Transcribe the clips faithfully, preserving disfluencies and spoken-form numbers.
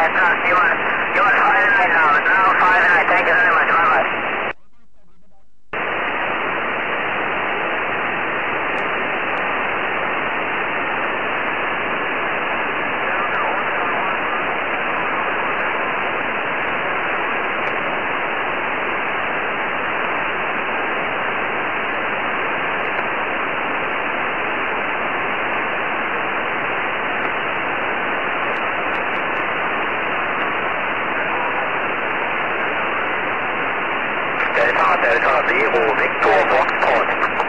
That's us. You are, you are five nine now. Now five nine. Thank you very much. Bye-bye. Delta Delta Zero Victor Foxtrot.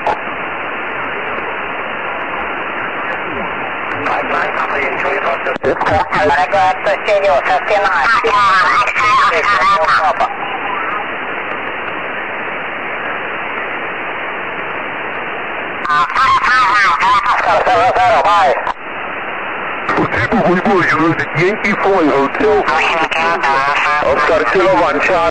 Five nine, Papa Injury Foster. America Studio fifty-nine. Papa. Zero zero, bye. Yankee Four Hotel. Oscar Kilo One Charlie.